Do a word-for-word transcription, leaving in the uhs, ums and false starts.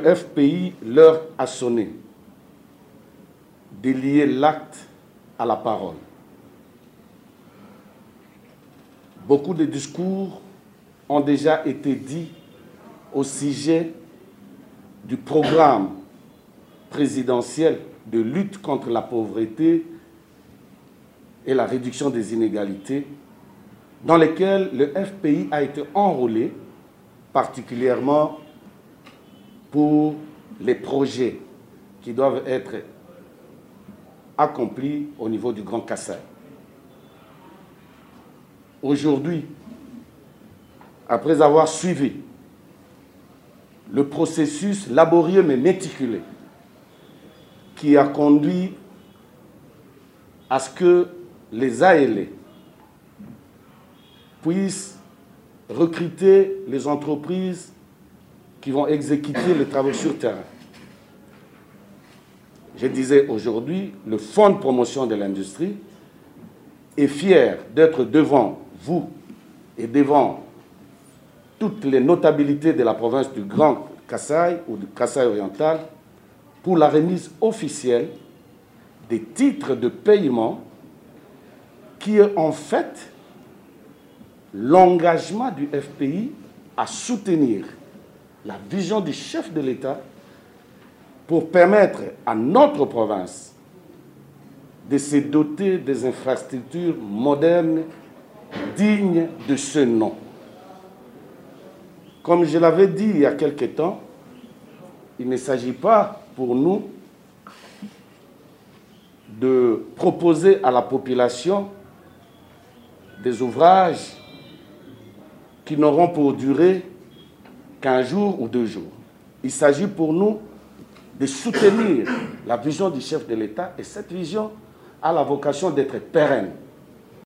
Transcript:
F P I leur a sonné de lier l'acte à la parole. Beaucoup de discours ont déjà été dits au sujet du programme présidentiel de lutte contre la pauvreté et la réduction des inégalités, dans lequel le F P I a été enrôlé, particulièrement pour les projets qui doivent être accomplis au niveau du Grand Kassai. Aujourd'hui, après avoir suivi le processus laborieux mais méticuleux qui a conduit à ce que les A L E puissent recruter les entreprises qui vont exécuter les travaux sur terrain. Je disais aujourd'hui, le Fonds de promotion de l'industrie est fier d'être devant vous et devant toutes les notabilités de la province du Grand Kassai ou du Kassai oriental pour la remise officielle des titres de paiement qui est en fait l'engagement du F P I à soutenir la vision du chef de l'État pour permettre à notre province de se doter des infrastructures modernes dignes de ce nom. Comme je l'avais dit il y a quelque temps, il ne s'agit pas pour nous de proposer à la population des ouvrages qui n'auront pour durée qu'un jour ou deux jours. Il s'agit pour nous de soutenir la vision du chef de l'État et cette vision a la vocation d'être pérenne.